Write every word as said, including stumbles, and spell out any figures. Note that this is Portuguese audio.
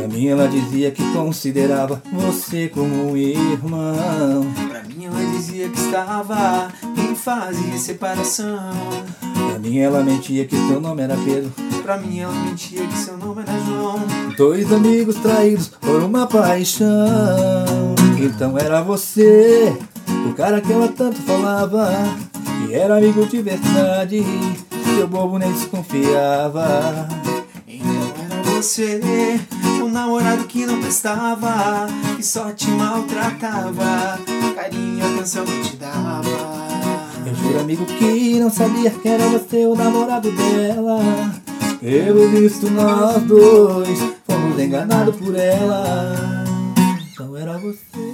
mim ela dizia que considerava você como um irmão. Pra mim ela dizia que estava em fase de separação. Pra mim ela mentia que seu nome era Pedro. Pra mim ela mentia que seu nome era João. Dois amigos traídos por uma paixão. Então era você, o cara que ela tanto falava, que era amigo de verdade, seu bobo nem desconfiava. Então era você, o namorado que não prestava, que só te maltratava, carinho e atenção não te dava. Eu juro, amigo, que não sabia que era você o namorado dela. Pelo visto nós dois fomos enganados por ela. Então era você.